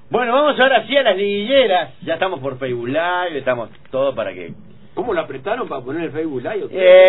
Bueno, vamos ahora sí a las liguilleras. Ya estamos por Facebook Live, estamos todo para que... ¿Cómo lo apretaron para poner el Facebook Live?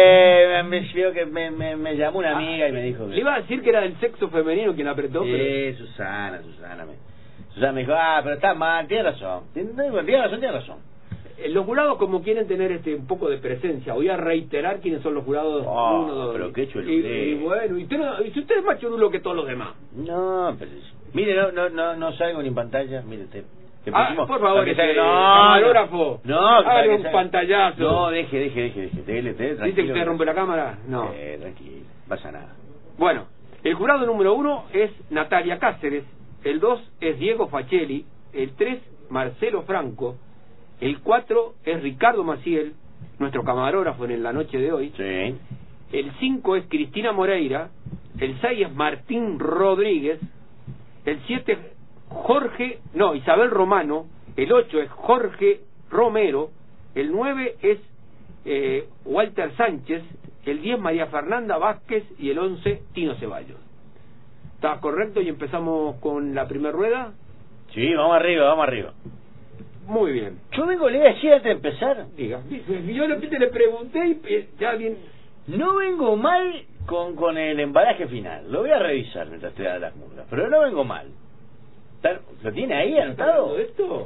Me llamó una amiga y me dijo que... Le iba a decir que era del sexo femenino quien apretó, pero... Susana me dijo, pero está mal, tiene razón. Tiene razón. Los jurados, como quieren tener un poco de presencia, voy a reiterar quiénes son los jurados. Uno, dos. Pero qué chululé. Y bueno, y usted es más churulo que todos los demás. No, pero... Mire, no salgo ni en pantalla, mire usted. Por favor, camarógrafo. Hágale un pantallazo. No, deje. ¿Dice que usted rompe la cámara? No. Tranquilo, pasa nada. Bueno, el jurado número 1 es Natalia Cáceres, el 2 es Diego Fachelli, el 3 Marcelo Franco, el 4 es Ricardo Maciel, nuestro camarógrafo en la noche de hoy. Sí. El 5 es Cristina Moreira, el 6 es Martín Rodríguez, el 7 es Isabel Romano, el 8 es Jorge Romero, el 9 es Walter Sánchez, el 10 María Fernanda Vázquez y el 11 Tino Ceballos. ¿Está correcto? Y empezamos con la primera rueda. Sí, vamos arriba. Muy bien. Yo vengo, le voy a decir antes de empezar. Diga. Yo le pregunté y ya bien. No vengo mal con el embalaje final. Lo voy a revisar mientras estoy a las murgas. Pero no vengo mal. ¿Lo tiene ahí anotado? ¿Esto?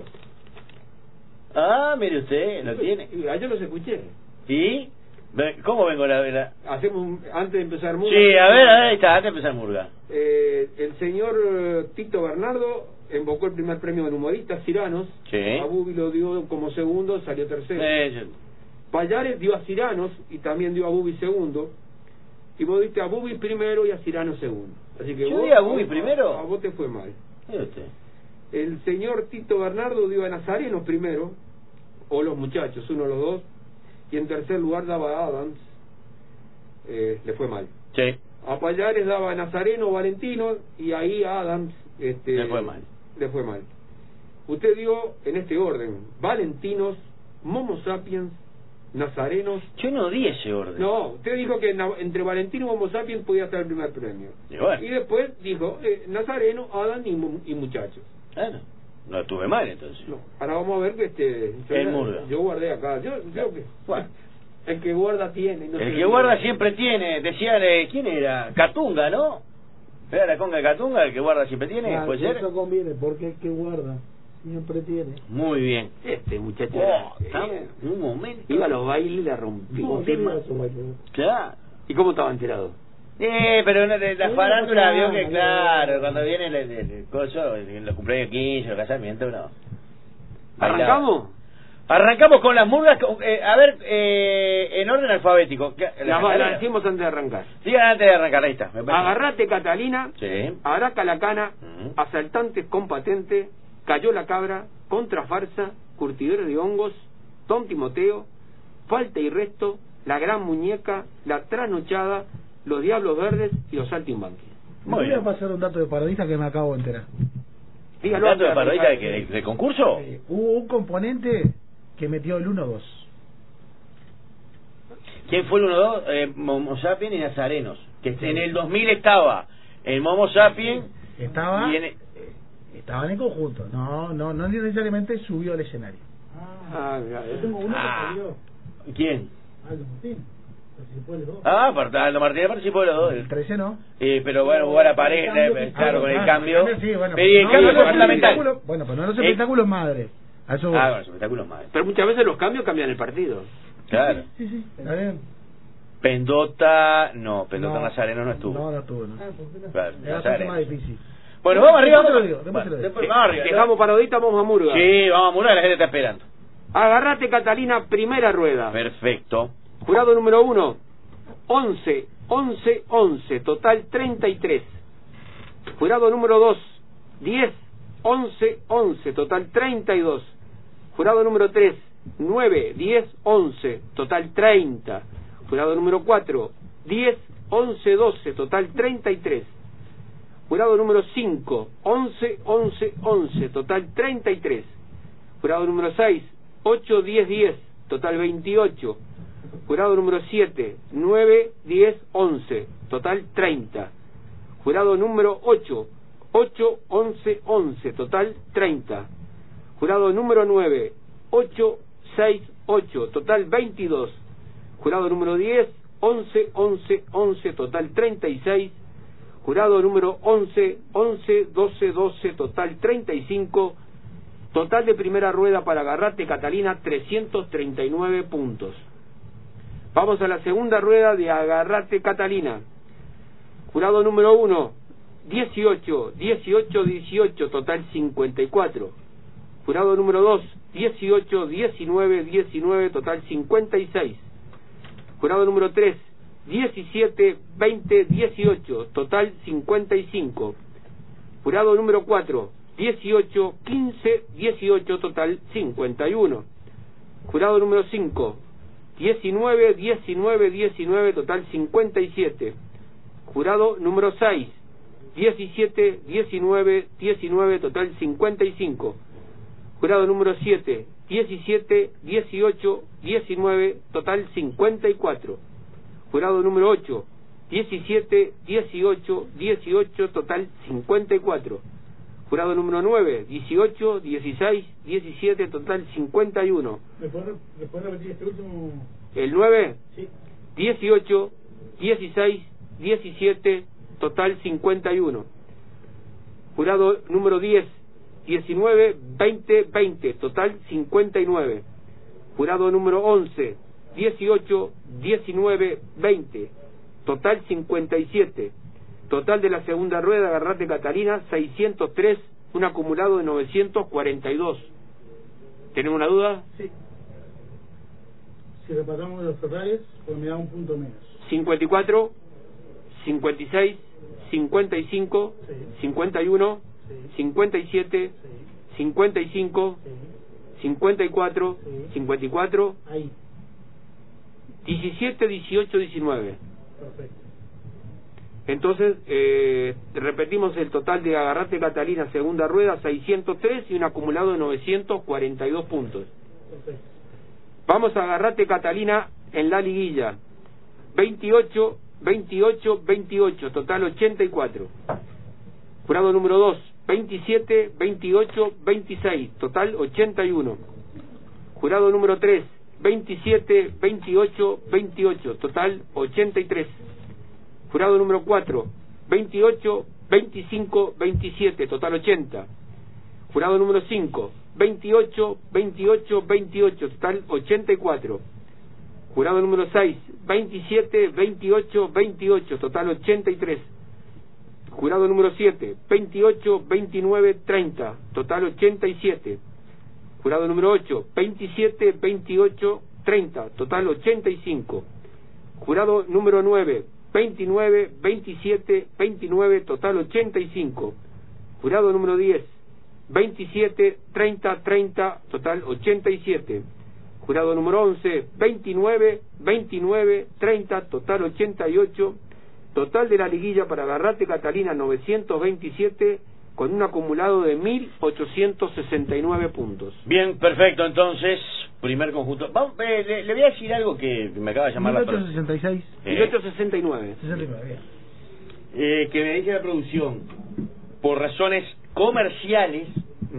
Mire usted, lo tiene. Yo los escuché. ¿Y? ¿Cómo vengo Hacemos antes de empezar murga. Sí, a ver, ahí está, antes de empezar murga. El señor Tito Bernardo invocó el primer premio del humorista, Ciranos. Sí. A Bubi lo dio como segundo, salió tercero. Payares dio a Ciranos y también dio a Bubi segundo. Y vos diste a Bubi primero y a Ciranos segundo. Así que ¿yo di a Bubi primero? A vos te fue mal. Usted. El señor Tito Bernardo dio a Nazarenos primero, o los muchachos, uno o los dos. Y en tercer lugar daba a Adams. Le fue mal. Sí. A Payares daba a Nazareno Valentino y ahí a Adams le fue mal. Usted dio en este orden: Valentinos, Momo Sapiens, Nazarenos. Yo no di ese orden. No, usted dijo que entre Valentino y Momo Sapiens podía estar el primer premio. Y después dijo Nazareno, Adams y muchachos. Claro. No estuve mal entonces. No. Ahora vamos a ver que el murga. Yo guardé acá. Yo que bueno, el que guarda tiene. No el que guarda siempre tiene. Decía, ¿quién era? Catunga, ¿no? ¿Era la conga de Catunga el que guarda siempre tiene? ¿Puede ser? Eso conviene, porque el que guarda siempre tiene. Muy bien. Este muchacho un momento. iba a los bailes y la rompió. Claro. ¿Y cómo estaba enterado? Pero la farándula vio que, claro, cuando viene el coso, los cumpleaños 15, los casamientos, no. ¿Arrancamos? Arrancamos con las murgas, a ver, en orden alfabético. La decimos antes de arrancar. Digan antes de arrancar, ahí está. Agarrate Catalina, sí. Araca la cana, asaltantes con patente, cayó la cabra, contrafarsa, curtidores de hongos, Don Timoteo, falta y resto, la gran muñeca, la trasnochada, los diablos verdes y los saltimbanquis. Voy a pasar un dato de parodista que me acabo de enterar. Dígalo. ¿Un dato de parodista de concurso? Hubo un componente que metió el 1-2. ¿Quién fue el 1-2? Momo Sapiens y Nazarenos. Que en el 2000 estaba el Momo Sapiens. Estaba en el conjunto. No necesariamente subió al escenario. Yo tengo uno que salió. ¿Quién? Aldo Martín. Participó de los dos. Aldo Martínez participó de los dos. El 13 no. Pero bueno, jugar a pared, claro, con el cambio. Sí, bueno, el cambio fue fundamental. Bueno, pero no los espectáculos madre. Bueno, los espectáculos madre. Pero muchas veces los cambios cambian el partido. Claro. Sí, está bien. Pendota Nazareno no estuvo. No estuvo, no. Claro, es bastante más difícil. Bueno, vamos arriba. Después vamos arriba. Dejamos parodita, vamos a murga. Sí, vamos a murga, la gente está esperando. Agarrate Catalina, primera rueda. Perfecto. Jurado número 1, 11, total 33. Jurado número 2, 10, 11, total 32. Jurado número 3, 9, 10, 11, total 30. Jurado número 4, 10, 12, total 33. Jurado número 5, 11, total 33. Jurado número 6, 8, 10, total 28. Jurado número 7, 9, 10, 11, total 30. Jurado número 8, 8, 11, 11, total 30. Jurado número 9, 8, 6, 8, total 22. Jurado número 10, 11, 11, 11, total 36. Jurado número 11, 11, 12, 12, total 35. Total de primera rueda para Agarrate Catalina, 339 puntos. Vamos a la segunda rueda de Agarrate Catalina. Jurado número 1, 18, 18, 18, total 54. Jurado número 2, 18, 19, 19, total 56. Jurado número 3, 17, 20, 18, total 55. Jurado número 4, 18, 15, 18, total 51. Jurado número 5, 19, 19, 19, total 57. Jurado número 6, 17, 19, 19, total 55. Jurado número 7, 17, 18, 19, total 54. Jurado número 8, 17, 18, 18, total 54. Jurado número 9, 18, 16, 17, total 51. ¿Me puedes repetir este último? El 9, sí. 18, 16, 17, total 51. Jurado número 10, 19, 20, 20, total 59. Jurado número 11, 18, 19, 20, total 57. Total de la segunda rueda, Agarrate Catalina, 603, un acumulado de 942. ¿Tenemos una duda? Sí. Si repasamos los totales, pues me da un punto menos. 54, 56, 55, sí. 51, sí. 57, sí. 55, sí. 54, sí. 54, ahí. 17, 18, 19. Perfecto. Entonces, repetimos el total de Agarrate Catalina, segunda rueda, 603 y un acumulado de 942 puntos. Perfecto. Vamos a Agarrate Catalina en la liguilla. 28, 28, 28, total 84. Jurado número 2, 27, 28, 26, total 81. Jurado número 3, 27, 28, 28, total 83. Jurado número 4, 28, 25, 27, total 80. Jurado número 5, 28, 28, 28, total 84. Jurado número 6, 27, 28, 28, total 83. Jurado número 7, 28, 29, 30, total 87. Jurado número 8, 27, 28, 30, total 85. Jurado número 9, 29, 27, 29, total 85. Jurado número 10, 27, 30, 30, total 87. Jurado número 11, 29, 29, 30, total 88. Total de la liguilla para Agarrate Catalina, 927, con un acumulado de 1.869 puntos. Bien, perfecto, entonces, primer conjunto. Vamos, le voy a decir algo que me acaba de llamar 1866. 1869. 69, bien. Que me dice la producción, por razones comerciales,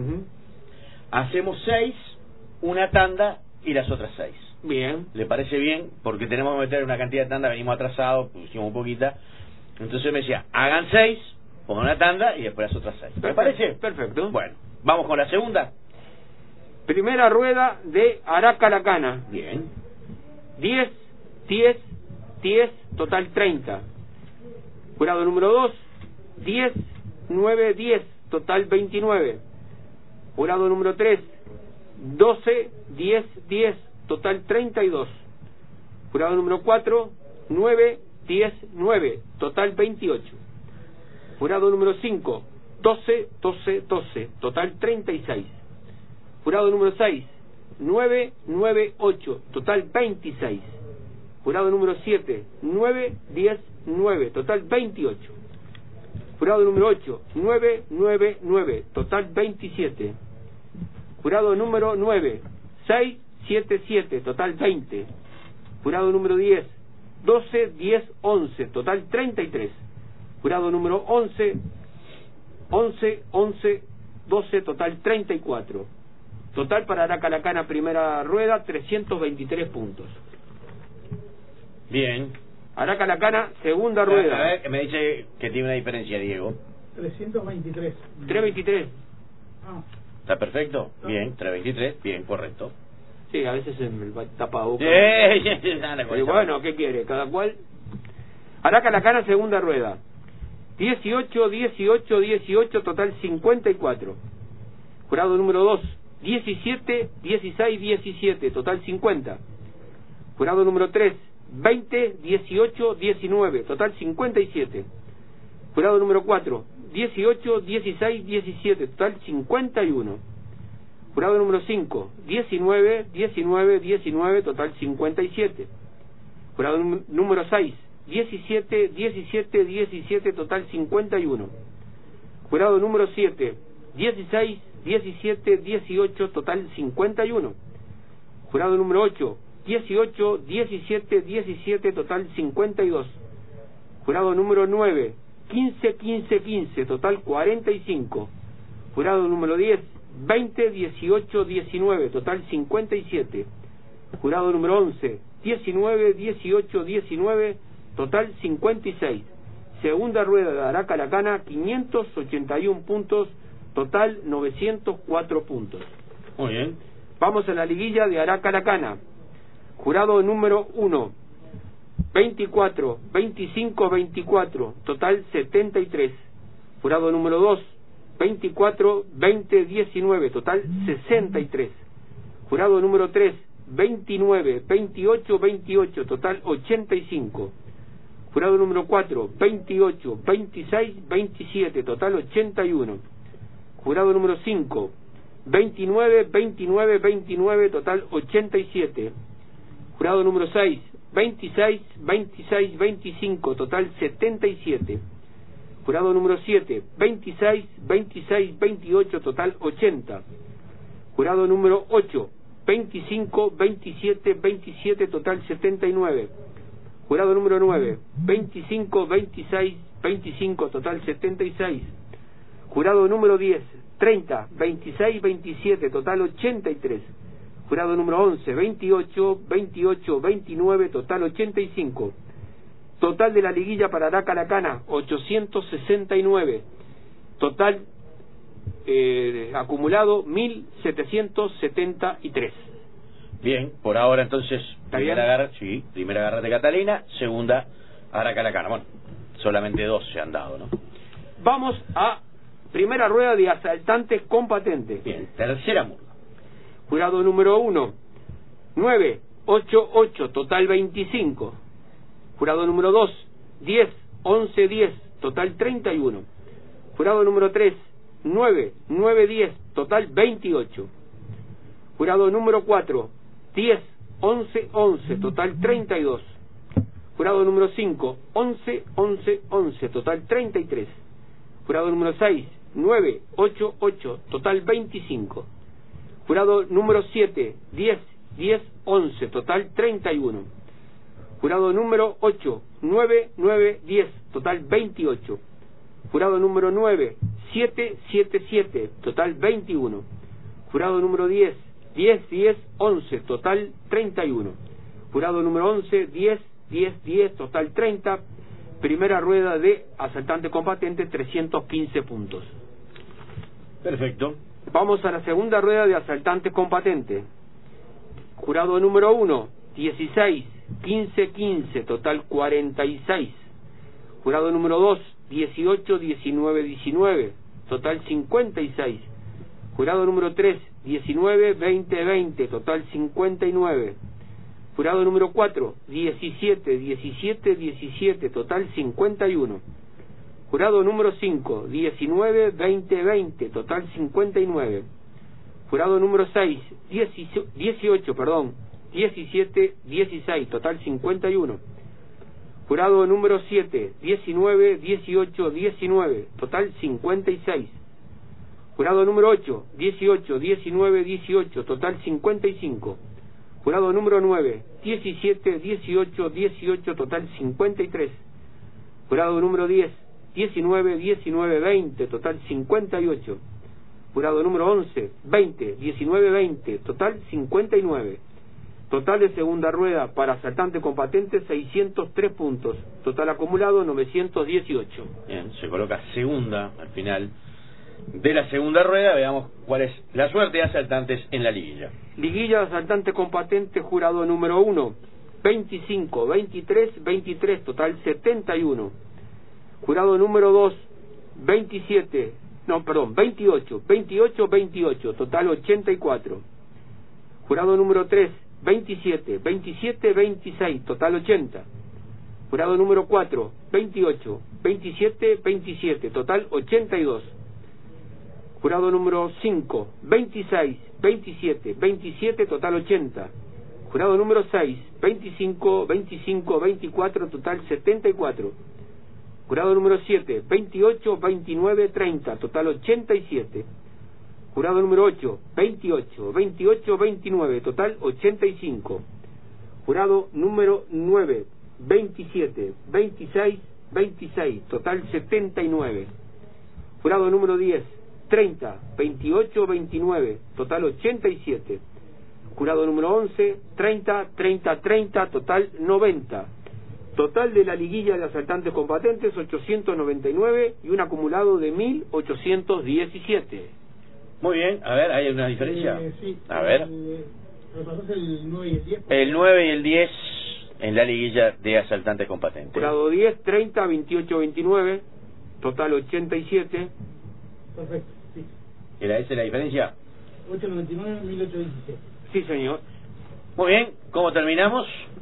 hacemos 6, una tanda y las otras 6. Bien. ¿Le parece bien? Porque tenemos que meter una cantidad de tanda, venimos atrasados, pusimos un poquita. Entonces me decía, hagan 6, pongan una tanda y después las otras 6. ¿Me parece? Perfecto. Bueno, vamos con la segunda. Primera rueda de Aracalacana. Bien. 10, 10, 10, total 30. Jurado número 2, 10, 9, 10, total 29. Jurado número 3, 12, 10, 10, total 32. Jurado número 4, 9, 10, 9, total 28. Jurado número 5, 12, 12, 12, total 36. Jurado número 6, 9, 9, 8, total 26. Jurado número 7, 9, 10, 9, total 28. Jurado número 8, 9, 9, 9, total 27. Jurado número 9, 6, 7, 7, total 20. Jurado número 10, 12, 10, 11, total 33. Jurado número 11, 11, 11, 12, total 34. Total para Aracalacana primera rueda, 323 puntos. Bien. Aracalacana segunda rueda. A ver, me dice que tiene una diferencia, Diego. 323. 323. Ah. ¿Está perfecto? Bien, 323, bien, correcto. Sí, a veces se me tapa boca. Y bueno, ¿qué quiere? Cada cual. Aracalacana segunda rueda. 18, 18, 18, total 54. Jurado número 2. 17, 16, 17, total 50. Jurado número 3. 20, 18, 19, total 57. Jurado número 4. 18, 16, 17, total 51. Jurado número 5. 19, 19, 19, total 57. Jurado número 6. 17, 17, 17, total 51. Jurado número 7. 16, 17, 18, total 51. Jurado número 8. 18, 17, 17, total 52. Jurado número 9. 15, 15, 15, total 45. Jurado número 10. 20, 18, 19, total 57. Jurado número 11. 19, 18, 19, total 56. Segunda rueda de Aracalacana, 581 puntos, total 904 puntos. Muy bien. Vamos a la liguilla de Aracalacana. Jurado número 1. 24, 25, 24, total 73. Jurado número 2. 24, 20, 19, total 63. Jurado número 3. 29, 28, 28, total 85. Jurado número 4, 28, 26, 27, total 81. Jurado número 5, 29, 29, 29, total 87. Jurado número 6, 26, 26, 25, total 77. Jurado número 7, 26, 26, 28, total 80. Jurado número 8, 25, 27, 27, total 79. Jurado número 9, 25, 26, 25, total 76. Jurado número 10, 30, 26, 27, total 83. Jurado número 11, 28, 28, 29, total 85. Total de la liguilla para Aracalacana, 869. Total acumulado, 1773. Bien, por ahora entonces, primera garra de Catalina, segunda Aracalacana. Bueno, solamente 2 se han dado, ¿no? Vamos a primera rueda de asaltantes con patente. Bien, tercera murga. Jurado número 1, 9, 8, 8, total 25. Jurado número 2, 10, 11, 10, total 31. Jurado número 3, 9, 9, 10, total 28. Jurado número 4, 10, 11, 11, total 32. Jurado número 5, 11, 11, 11, total 33. Jurado número 6, 9, 8, 8, total 25. Jurado número 7, 10, 10, 11, total 31. Jurado número 8, 9, 9, 10, total 28. Jurado número 9, 7, 7, 7, total 21. Jurado número 10, 10, 10, 11, total 31. Jurado número 11, 10, 10, 10, total 30. Primera rueda de asaltante con patente, 315 puntos. Perfecto. Vamos a la segunda rueda de asaltantes con patente. Jurado número 1, 16, 15, 15, total 46. Jurado número 2, 18, 19, 19, total 56. Jurado número 3, 19, 20, 20, total 59. Jurado número 4, 17, 17, 17, total 51. Jurado número 5, 19, 20, 20, total 59. Jurado número 6, 18, 17, 16, total 51. Jurado número 7, 19, 18, 19, total 56. Jurado número 8, 18, 19, 18, total 55. Jurado número 9, 17, 18, 18, total 53. Jurado número 10, 19, 19, 20, total 58. Jurado número 11, 20, 19, 20, total 59. Total de segunda rueda para asaltante con patente 603 puntos. Total acumulado 918. Bien, se coloca segunda al final de la segunda rueda. Veamos cuál es la suerte de asaltantes en la liguilla. Liguilla de asaltante con patente, jurado número 1, 25, 23, 23, total 71. Jurado número 2, 28, 28, 28, total 84. Jurado número 3, 27, 27, 26, total 80. Jurado número 4, 28, 27, 27, total 82. Jurado número 5, 26, 27, 27, total 80. Jurado número 6, 25, 25, 24, total 74. Jurado número 7, 28, 29, 30, total 87. Jurado número 8, 28, 28, 29, total 85. Jurado número 9, 27, 26, 26, total 79. Jurado número 10, 30, 28, 29, total 87. Jurado número 11, 30, 30, 30, total 90. Total de la liguilla de asaltantes con patentes 899 y un acumulado de 1817. Muy bien, a ver, ¿hay una diferencia? Sí. A ver. El 9 y el 10. El 9 y el 10 en la liguilla de asaltantes con patentes. Jurado 10, 30, 28, 29, total 87. Perfecto, sí. ¿Era esa la diferencia? 899, 1817. Sí, señor. Muy bien, ¿cómo terminamos?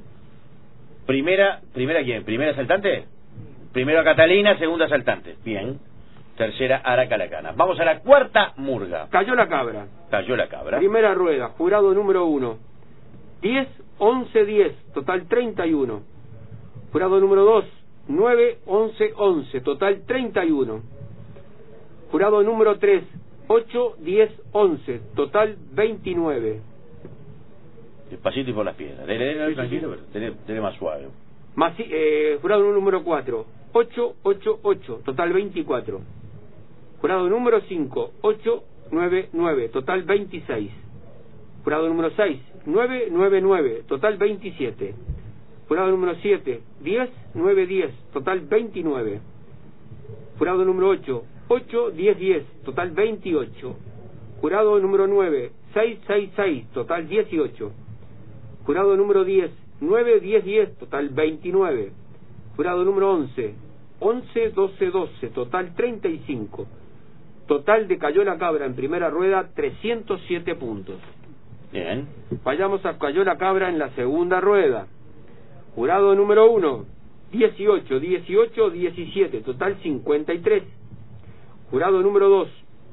Primera ¿quién? ¿Primera asaltante? Primero Catalina, segunda asaltante. Bien. Tercera Aracalacana. Vamos a la cuarta murga. Cayó la cabra. Cayó la cabra. Primera rueda, jurado número 1. 10, 11, 10, total 31. Jurado número 2. 9, 11, 11, total 31. Jurado número 3. 8, 10, 11, total 29. Despacito y por las piedras. Dele tranquilo, pero dele más suave. Jurado número 4. 8, 8, 8, total 24. Jurado número 5, 8, 9, 9, total 26. Jurado número 6, 9, 9, 9, total 27. Jurado número 7, 10, 9, 10, total 29. Jurado número 8, 8, 10, 10, total 28. Jurado número 9, 6, 6, 6, total 18. Jurado número 10, 9, 10, 10, total 29. Jurado número 11, 11, 12, 12, total 35. Total de Cayó la Cabra en primera rueda, 307 puntos. Bien. Vayamos a Cayó la Cabra en la segunda rueda. Jurado número 1, 18, 18, 17, total 53. Jurado número 2,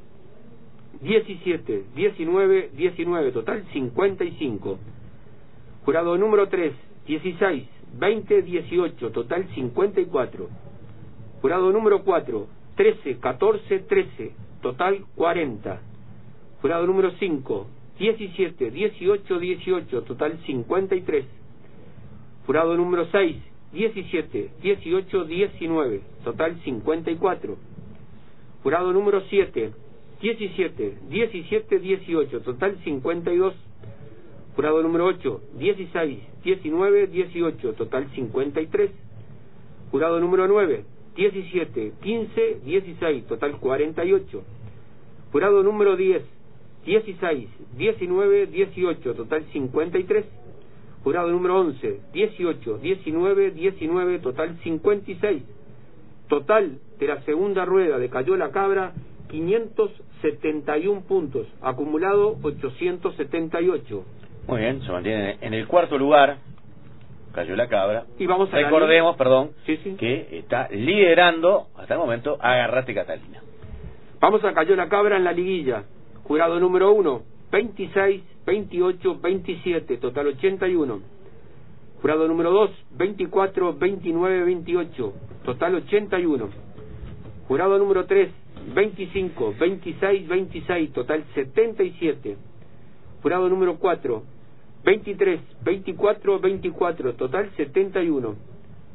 17, 19, 19, total 55. Jurado número 3, 16, 20, 18, total 54. Jurado número 4, 13, 14, 13, total 40. Jurado número 5, 17, 18, 18, total 53. Jurado número 6, 17, 18, 19, total 54. Jurado número 7, 17, 17, 18, total 52. Jurado número 8, 16, 19, 18, total 53. Jurado número 9, 17, 15, 16, total 48. Jurado número 10, 16, 19, 18, total 53. Jurado número 11, 18, 19, 19, total 56. Total de la segunda rueda de Cayó la Cabra, 571 puntos, acumulado 878. Muy bien, se mantiene en el cuarto lugar. Cayó la Cabra. Y vamos a recordemos, sí. que está liderando hasta el momento Agarrate Catalina. Vamos a Cayó la Cabra en la liguilla. Jurado número 1, 26, 28, 27, total 81. Jurado número 2, 24, 29, 28, total 81. Jurado número 3, 25, 26, 26, total 77. Jurado número 4, 23, 24, 24, total 71.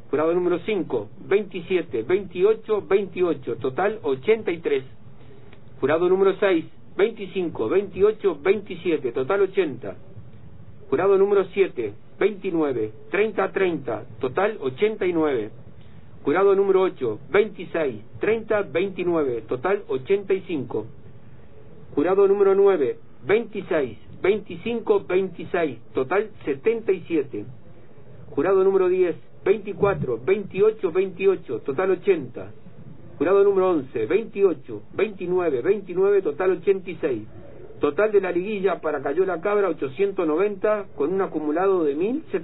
Jurado número 5, 27, 28, 28, total 83. Jurado número 6, 25, 28, 27, total 80. Jurado número 7, 29, 30, 30, total 89. Jurado número 8, 26, 30, 29, total 85. Jurado número 9, 26, 25, 26, total 77. Jurado número 10, 24, 28, 28, total 80. Jurado número 11, 28, 29, 29, total 86. Total de la liguilla para Cayó la Cabra 890 con un acumulado de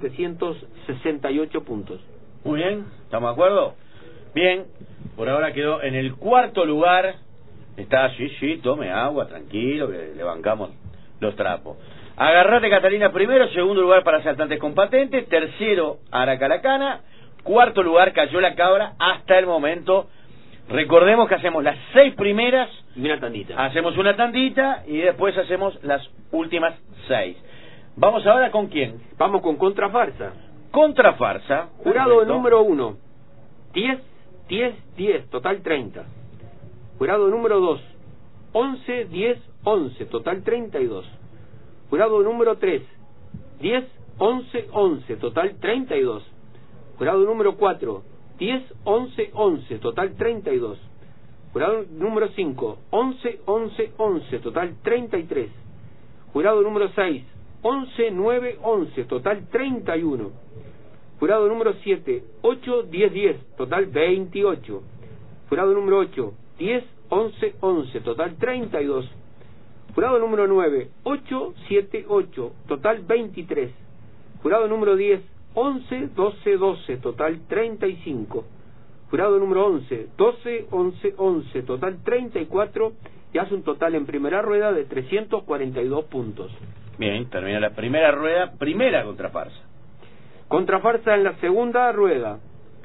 1.768 puntos. Muy bien, ¿estamos de acuerdo? Bien, por ahora quedó en el cuarto lugar. Está, sí, tome agua, tranquilo, que le bancamos los trapos. Agarrate Catalina primero, segundo lugar para Saltantes con Patente, tercero Aracalacana, cuarto lugar Cayó la Cabra hasta el momento. Recordemos que hacemos las 6 primeras y una tandita. Hacemos una tandita y después hacemos las últimas 6. Vamos ahora con quién. Vamos con Contrafarsa. Contrafarsa. Jurado número 1, 10, 10, 10, total 30. Jurado número 2, 11, 10, 11, total 32. Jurado número 3, 10, 11, 11, total 32. Jurado número 4, 10, 11, 11, total 32. Jurado número 5, 11, 11, 11, total 33. Jurado número 6, 11, 9, 11, total 31. Jurado número 7, 8, 10, 10, total 28. Jurado número 8, 10, 11, 11, total 32. Jurado número 9, 8, 7, 8, total 23. Jurado número 10, 11, 12, 12, total 35. Jurado número 11, 12, 11, 11, total 34, y hace un total en primera rueda de 342 puntos. Bien, termina la primera rueda, primera Contrafarsa. Contrafarsa en la segunda rueda.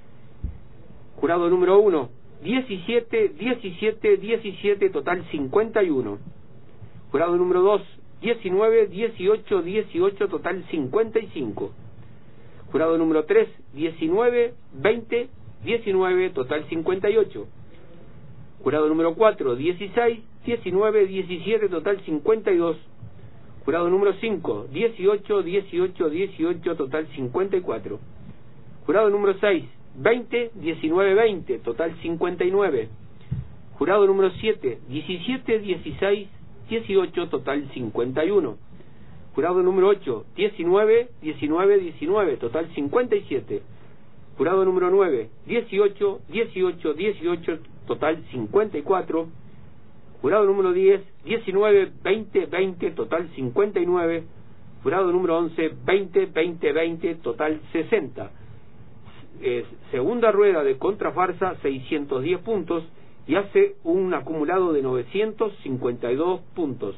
Jurado número 1, 17, 17, 17, total 51. Jurado número 2, 19, 18, 18, total 55. Jurado número 3, 19, 20, 19, total 58. Jurado número 4, 16, 19, 17, total 52. Jurado número 5, 18, 18, 18, total 54. Jurado número 6, 20, 19, 20, total 59. Jurado número 7, 17, 16, 18, total 51. Jurado número 8, 19, 19, 19, total 57. Jurado número 9, 18, 18, 18, total 54. Jurado número 10, 19, 20, 20, total 59. Jurado número 11, 20, 20, 20, total 60. Segunda rueda de Contrafarsa, 610 puntos, y hace un acumulado de 952 puntos.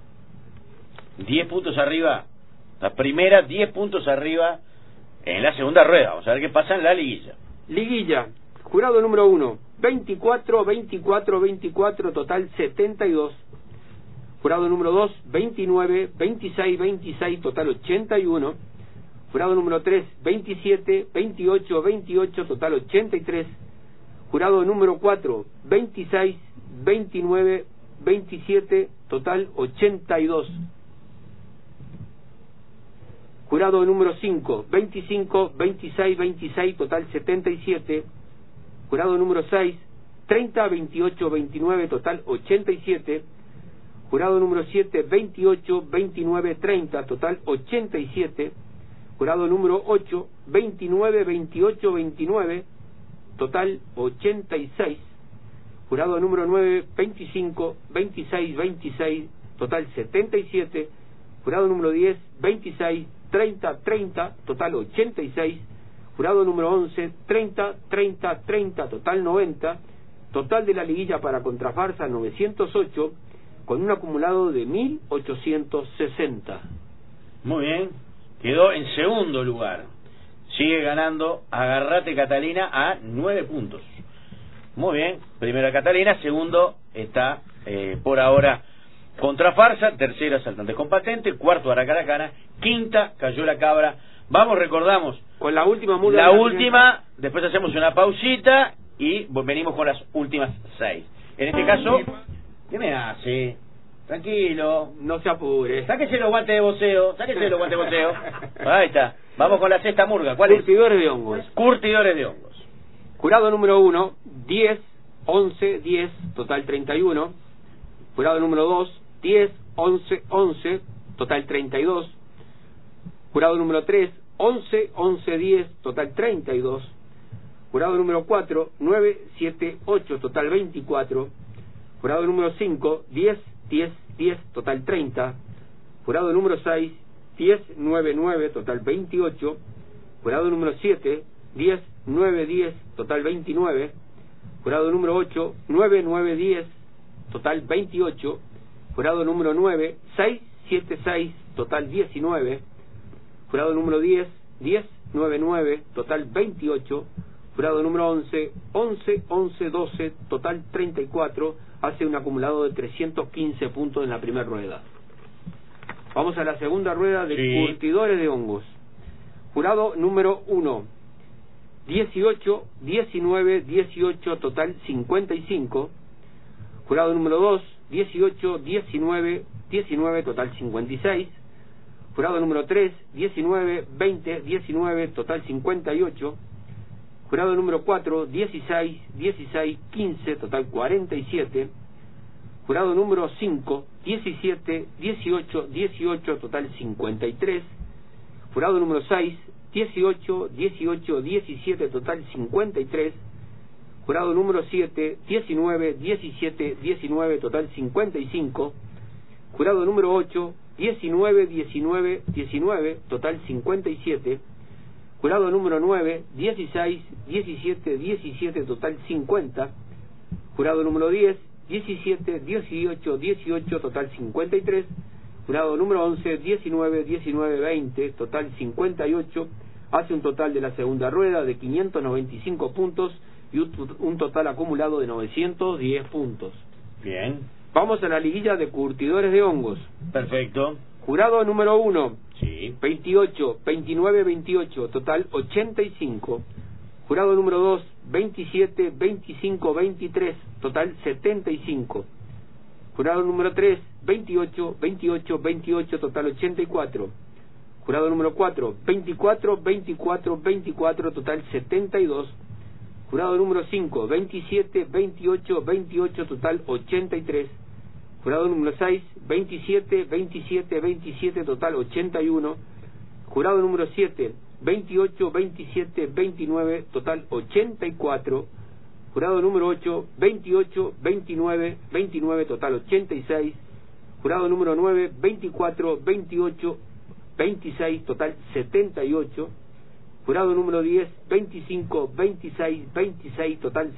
10 puntos arriba, la primera 10 puntos arriba en la segunda rueda. Vamos a ver qué pasa en la liguilla. Liguilla, jurado número 1, 24, 24, 24, total 72. Jurado número 2, 29, 26, 26, total 81. Jurado número 3, 27, 28, 28, total 83. Jurado número 4, 26, 29, 27, total 82. Jurado número 5, 25, 26, 26, total 77. Jurado número 6, 30, 28, 29, total 87. Jurado número 7, 28, 29, 30, total 87. Jurado número 8, 29, 28, 29, total 86. Jurado número 9, 25, 26, 26, total 77. Jurado número 10, 26, 30, 30, total 86. Jurado número 11, 30, 30, 30, total 90. Total de la liguilla para Contrafarsa 908, con un acumulado de 1860. Muy bien, quedó en segundo lugar. Sigue ganando Agarrate Catalina a 9 puntos. Muy bien, primera Catalina, segundo está por ahora Contrafarsa, tercera Saltantes con Patente, cuarto Aracalacana, quinta Cayó la Cabra Vamos, recordamos. Con la última murga. La última, después hacemos una pausita y venimos con las últimas 6. En este caso, ¿qué me hace? Tranquilo. No se apure. Sáquese los guantes de voceo. Ahí está. Vamos con la sexta murga. ¿Cuál es? Curtidores de hongos. Curtidores de hongos. Jurado número 1, 10, 11, 10, total 31. Jurado número 2, 10, 11, 11, total 32. Jurado número 3, 11, 11, 10, total 32. Jurado número 4, 9, 7, 8, total 24. Jurado número 5, 10, 10, 10, total 30. Jurado número 6, 10, 9, 9, total 28. Jurado número 7, 10, 9, 10, total 29. Jurado número 8, 9, 9, 10, total 28. Jurado número 9, 6, 7, 6, total 19. Jurado número 10, 10, 9, 9, total 28. Jurado número 11, 11, 11, 12, total 34. Hace un acumulado de 315 puntos en la primera rueda. Vamos a la segunda rueda de curtidores de hongos. Jurado número 1, 18, 19, 18, total 55. Jurado número 2, 18, 19, 19, total 56. Jurado número 3, 19, 20, 19, total 58. Jurado número 4, 16, 16, 15, total 47. Jurado número 5, 17, 18, 18, total 53. Jurado número 6, 18, 18, 17, total 53. Jurado número 7, 19, 17, 19, total 55. Jurado número 8, 19, 19, 19, total 57. Jurado número 9, 16, 17, 17, total 50. Jurado número 10, 17, 18, 18, total 53. Jurado número 11, 19, 19, 20, total 58. Hace un total de la segunda rueda de 595 puntos y un total acumulado de 910 puntos. Bien. Vamos a la liguilla de curtidores de hongos. Perfecto. Jurado número 1, sí. 28, 29, 28, total 85. Jurado número 2, 27, 25, 23, total 75. Jurado número 3, 28, 28, 28, total 84. Jurado número 4, 24, 24, 24, total 72. Jurado número 5, 27, 28, 28, total 83. Jurado número 6, 27, 27, 27, total 81. Jurado número 7, 28, 27, 29, total 84. Jurado número 8, 28, 29, 29, total 86. Jurado número 9, 24, 28, 26, total 78. Jurado número 10, 25, 26, 26, total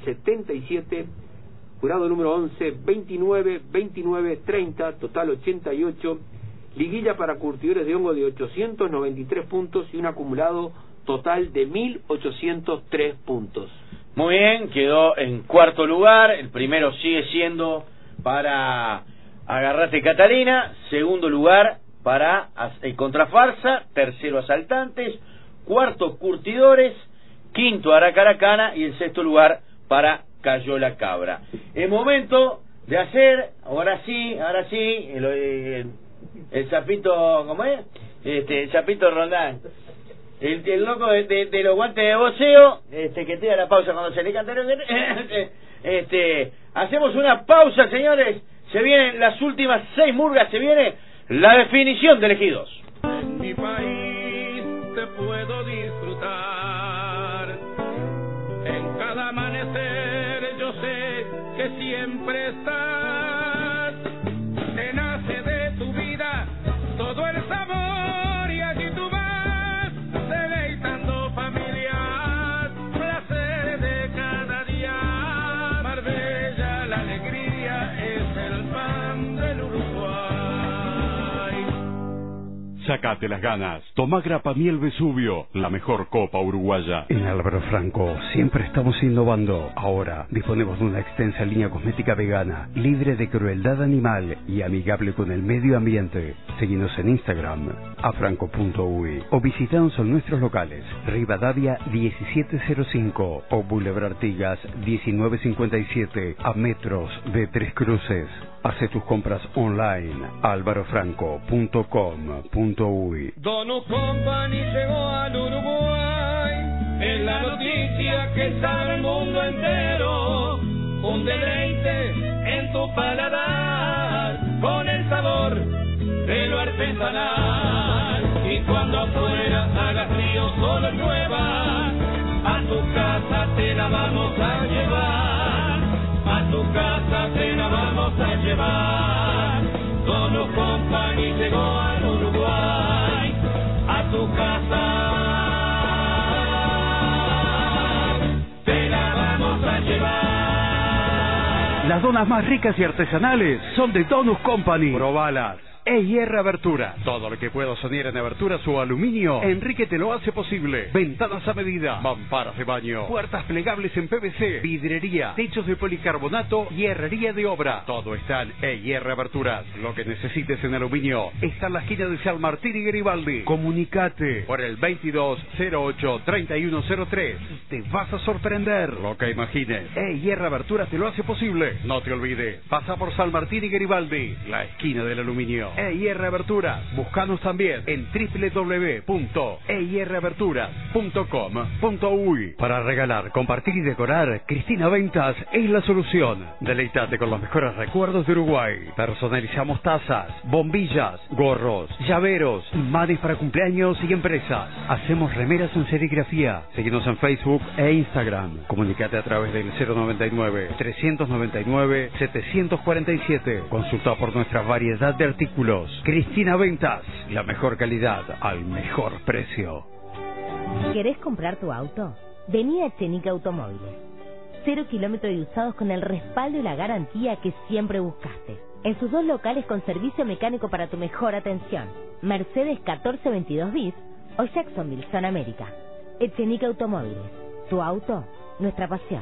77. Jurado número 11, 29, 29, 30, total 88. Liguilla para curtidores de hongo de 893 puntos y un acumulado total de 1.803 puntos. Muy bien, quedó en cuarto lugar. El primero sigue siendo para Agarrate Catalina. Segundo lugar para Contrafarsa. Tercero Asaltantes. Cuarto Curtidores. Quinto Aracaracana. Y el sexto lugar para Cayó la Cabra. Es momento de hacer, ahora sí, el sapito, ¿cómo es? El sapito Rondán. El loco de los guantes de voceo, que te da la pausa cuando se le canta. Hacemos una pausa, señores. Se vienen las últimas 6 murgas, se viene la definición de elegidos. En mi país te puedo disfrutar. En cada amanecer yo sé que siempre estás. Te nace de tu vida todo el sabor y allí tú vas deleitando familias, placeres de cada día. Marbella, la alegría es el pan del Uruguay. Sácate las ganas. Toma Grapa Miel Vesubio, la mejor copa uruguaya. En Álvaro Franco siempre estamos innovando. Ahora disponemos de una extensa línea cosmética vegana, libre de crueldad animal y amigable con el medio ambiente. Seguinos en Instagram, afranco.uy, o visitanos en nuestros locales, Rivadavia 1705 o Boulevard Artigas 1957, a metros de Tres Cruces. Hace tus compras online, alvarofranco.com.uy. Donut Company llegó al Uruguay, es la noticia que sabe el mundo entero, un deleite en tu paladar, con el sabor de lo artesanal, y cuando afuera hagas frío solo llueva, a tu casa te la vamos a llevar, a tu casa te la vamos a llevar. Donut Company llegó al Uruguay, a tu casa te la vamos a llevar. Las donas más ricas y artesanales son de Donut Company. Probalas. EIR Abertura. Todo lo que puedo soñar en aberturas o aluminio, Enrique te lo hace posible. Ventanas a medida, mamparas de baño, puertas plegables en PVC, vidrería, techos de policarbonato y herrería de obra. Todo está en EIR Aberturas. Lo que necesites en aluminio está en la esquina de San Martín y Garibaldi. Comunicate por el 2208-3103. Te vas a sorprender. Lo que imagines, EIR Aberturas te lo hace posible. No te olvides, pasa por San Martín y Garibaldi, la esquina del aluminio. EIR Aberturas. Búscanos también en www.eiraberturas.com.uy. Para regalar, compartir y decorar, Cristina Ventas es la solución. Deleítate con los mejores recuerdos de Uruguay. Personalizamos tazas, bombillas, gorros, llaveros, imanes para cumpleaños y empresas. Hacemos remeras en serigrafía. Síguenos en Facebook e Instagram. Comunicate a través del 099-399-747. Consulta por nuestra variedad de artículos. Cristina Ventas, la mejor calidad al mejor precio. ¿Querés comprar tu auto? Vení a Echenique Automóviles. 0 kilómetros y usados con el respaldo y la garantía que siempre buscaste. En sus 2 locales con servicio mecánico para tu mejor atención. Mercedes 1422 bis o Jacksonville, Zona América. Echenique Automóviles. Tu auto, nuestra pasión.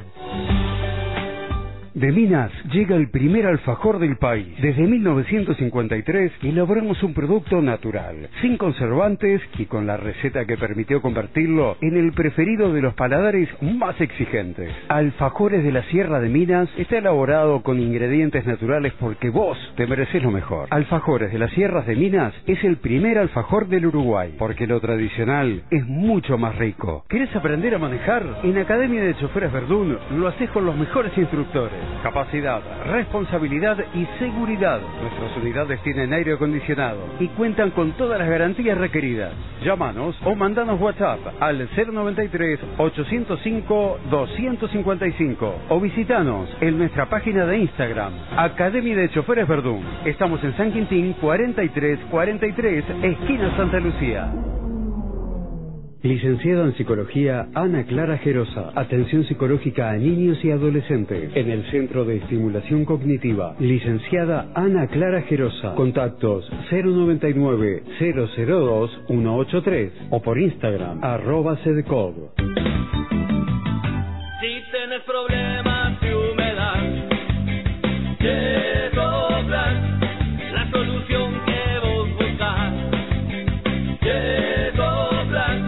De Minas llega el primer alfajor del país. Desde 1953 elaboramos un producto natural, sin conservantes y con la receta que permitió convertirlo en el preferido de los paladares más exigentes. Alfajores de la Sierra de Minas está elaborado con ingredientes naturales porque vos te mereces lo mejor. Alfajores de las Sierras de Minas es el primer alfajor del Uruguay, porque lo tradicional es mucho más rico. ¿Querés aprender a manejar? En Academia de Choferes Verdún lo haces con los mejores instructores. Capacidad, responsabilidad y seguridad. Nuestras unidades tienen aire acondicionado y cuentan con todas las garantías requeridas. Llámanos o mandanos WhatsApp al 093-805-255 o visitanos en nuestra página de Instagram, Academia de Choferes Verdún. Estamos en San Quintín 4343, esquina Santa Lucía. Licenciada en Psicología, Ana Clara Gerosa. Atención psicológica a niños y adolescentes en el Centro de Estimulación Cognitiva. Licenciada Ana Clara Gerosa. Contactos 099-002-183 o por Instagram @cedcog. Si tenés problemas de humedad, Yesoplas, la solución que vos buscás. Yesoplas,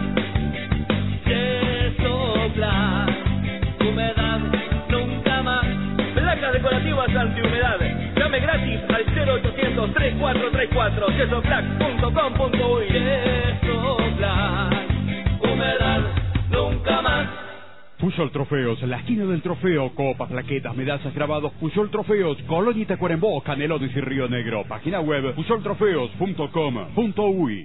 humedad nunca más. Placas decorativas antihumedad. Llame gratis al 0800-3434. Yesoplac.com.uy. Yesoplac, humedad nunca más. Puyol Trofeos, la esquina del trofeo, copas, plaquetas, medallas, grabados. Puyol Trofeos, Colonia y Tacuarembó, Canelones y Río Negro. Página web puyoltrofeos.com.uy.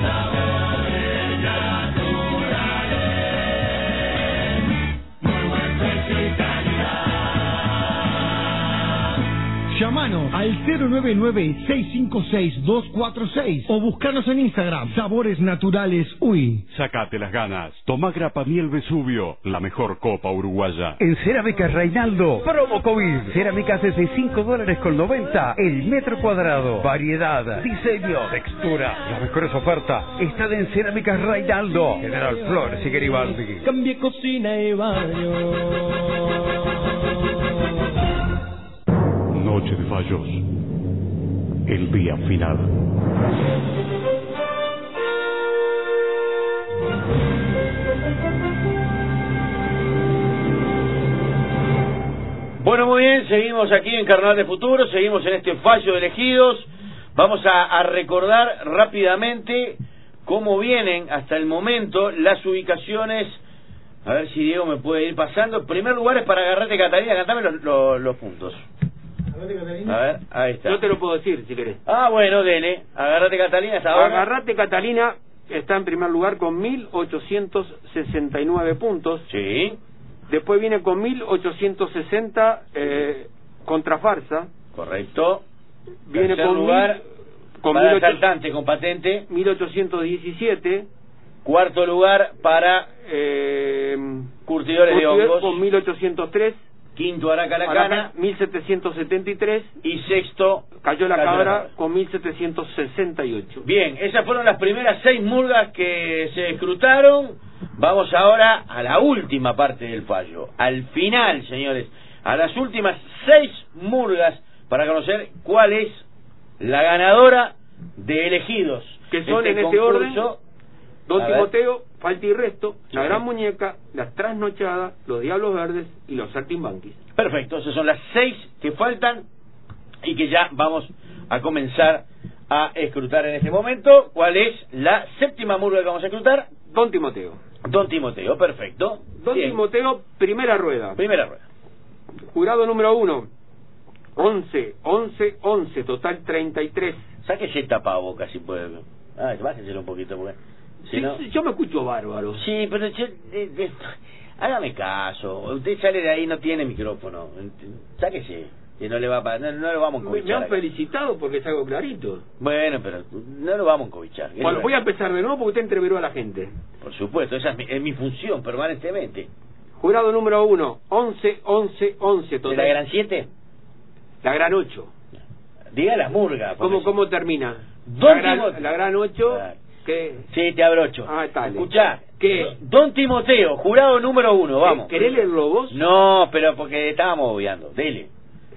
Muy buen Llamanos al 099-656-246 o buscanos en Instagram, Sabores Naturales UI. Sacate las ganas. Tomá Grapa Miel Vesubio, la mejor copa uruguaya. En Cerámicas Reinaldo, promo COVID. Cerámicas desde $5.90 el metro cuadrado. Variedad, diseño, textura. Las mejores ofertas están en Cerámicas Reinaldo, General Flores y Garibaldi. Cambie cocina y baño. Noche de fallos. El día final. Bueno, muy bien, seguimos aquí en Carnaval de Futuro, seguimos en este fallo de elegidos. Vamos a recordar rápidamente cómo vienen hasta el momento las ubicaciones. A ver si Diego me puede ir pasando. En primer lugar es para Agarrate Catalina, cantame los puntos. A ver, ahí está. Yo te lo puedo decir si querés. Ah, bueno, dele. Agarrate Catalina hasta ahora. Agarrate Catalina está en primer lugar con 1.869 puntos. Sí. Después viene con 1.860 Contrafarsa. Correcto. Viene Tercer con lugar con para asaltante con patente. 1.817. Cuarto lugar para curtidores de hongos con 1.803. Quinto Aracalacana 1.773. y sexto Cayó la Cabra con 1.768. Bien, esas fueron las primeras 6 murgas que se escrutaron. Vamos ahora a la última parte del fallo, al final, señores, a las últimas 6 murgas para conocer cuál es la ganadora de elegidos. Que son en ese orden: Don A Timoteo, Falta y Resto, La Gran Muñeca, Las Trasnochadas, Los Diablos Verdes y Los Saltimbanquis. Perfecto, esas son las 6 que faltan y que ya vamos a comenzar a escrutar en este momento. ¿Cuál es la séptima murga que vamos a escrutar? Don Timoteo. Don Timoteo, perfecto. Don Bien. Timoteo, primera rueda. Primera rueda. Jurado número 1, 11, 11, 11, total 33. Sáquese el tapabocas si puede. Bájenselo un poquito porque... Sí, no... yo me escucho bárbaro. Sí, pero hágame caso. Usted sale de ahí, no tiene micrófono. Sáquese, que no le va a no lo vamos a Me encobichar. han felicitado porque salgo clarito. Bueno, pero no lo vamos a encobichar. Bueno, voy a empezar de nuevo porque usted entreveró a la gente. Por supuesto, esa es mi función permanentemente. Jurado número 1, 11, 11, 11, total. ¿De la gran 7? La gran 8. Diga la murga. ¿Cómo termina? Don La gran 8... ¿Qué? Sí, te abrocho. Dale. Escuchá. ¿Qué? Don Timoteo, jurado número 1, vamos. ¿Querés leerlo vos? No, pero porque estábamos obviando. Dele.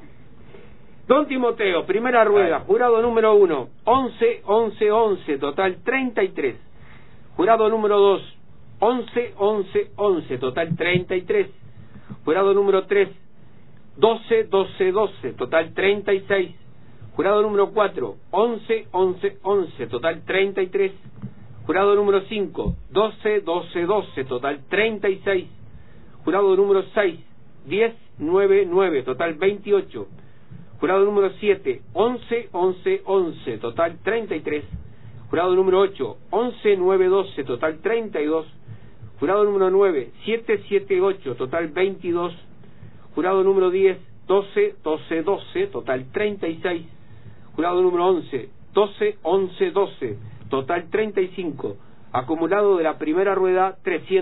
Don Timoteo, primera rueda, jurado número 1, 11, 11, 11, total 33. Jurado número 2, 11, 11, 11, total 33. Jurado número 3, 12, 12, 12, total 36. Jurado número 4, 11, 11, 11, total 33. Jurado número 5, 12, 12, 12, total 36. Jurado número 6, 10, 9, 9, total 28. Jurado número 7, 11, 11, 11, total 33. Jurado número 8, 11, 9, 12, total 32. Jurado número 9, 7, 7, 8, total 22. Jurado número 10, 12, 12, 12, total 36. Jurado número 11, 12, 11, 12, total 35. Acumulado de la primera rueda,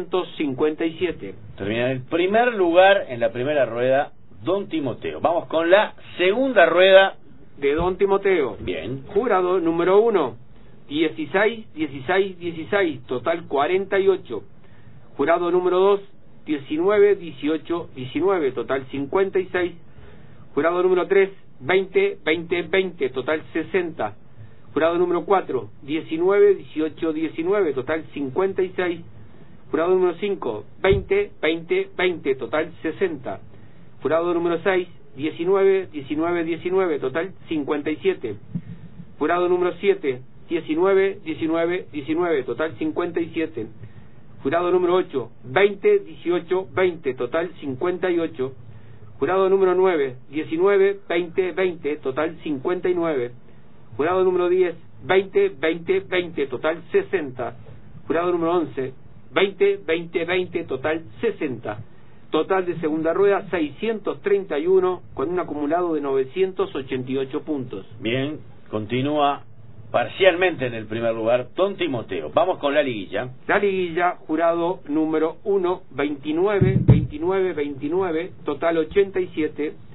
357. Termina en el primer lugar en la primera rueda Don Timoteo. Vamos con la segunda rueda de Don Timoteo. Bien. Jurado número 1, 16, 16, 16, total 48. Jurado número 2, 19, 18, 19, total 56. Jurado número 3, 20, 20, 20, total 60. Jurado número 4, 19, 18, 19, total 56. Jurado número 5, 20, 20, 20, total 60. Jurado número 6, 19, 19, 19, total 57. Jurado número 7, 19, 19, 19, total 57. Jurado número 8, 20, 18, 20, total 58. Jurado número 9, 19, 20, 20, total 59. Jurado número 10, 20, 20, 20, total 60. Jurado número 11, 20, 20, 20, total 60. Total de segunda rueda 631 con un acumulado de 988 puntos. Bien, continúa parcialmente en el primer lugar Don Timoteo. Vamos con la liguilla. La liguilla, jurado número 1, 29, 29, 29, total 87.